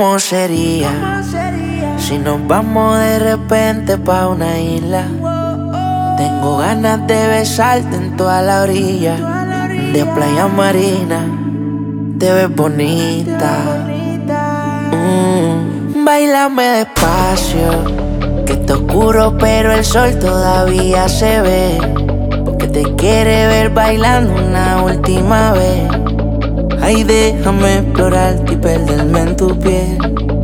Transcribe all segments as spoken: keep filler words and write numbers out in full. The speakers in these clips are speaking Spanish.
¿Cómo sería si nos vamos de repente pa' una isla? Tengo ganas de besarte en toda la orilla de Playa Marina. Te ves bonita. Mm. Báilame despacio, que está oscuro pero el sol todavía se ve. Porque te quiere ver bailando una última vez. Ay, déjame explorarte y perderme en tu piel.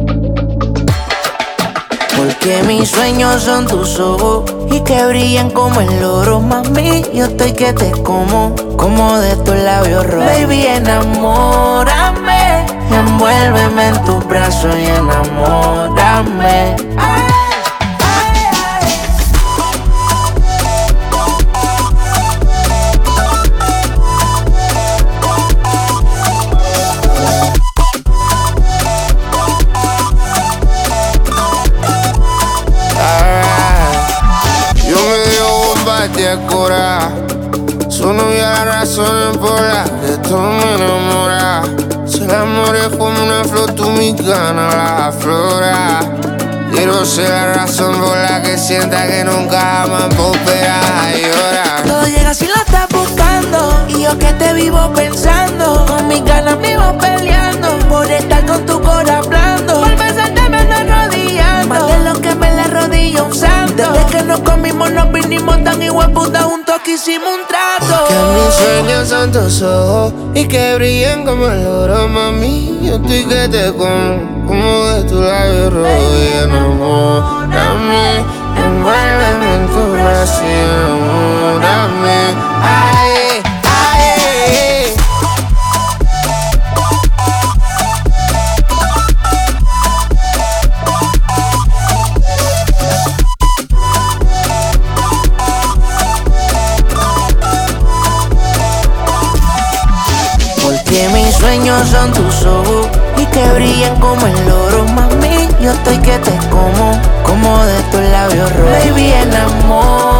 Porque mis sueños son tus ojos y que brillan como el oro. Mami, yo estoy que te como, como de tus labios rojos. Baby, enamórame, envuélveme en tus brazos y enamórame. Su novia la razón por la que tú me enamoras. Si el amor es como una flor, tú mi gana la aflora. Quiero ser la razón por la que sienta que nunca jamás volverás a llorar. Todo llega si lo estás buscando y yo que te vivo pensando. Con mis ganas vivo peleando por estar con tu corazón blando. Por besarte me ando arrodillando, más de lo que me la rodilla un santo. Desde que nos comimos nos vinimos tan igual puta juntos que hicimos un trato. Porque mis sueños son tus ojos y que brillan como el oro, mami. Yo estoy que te como, como de tu labio rojo. Y enamórame, envuélveme en tu brazo y enamórame. Ay, ay. Que mis sueños son tus ojos y que brillan como el oro. Mami, yo estoy que te como, como de tus labios rojos. Baby, enamor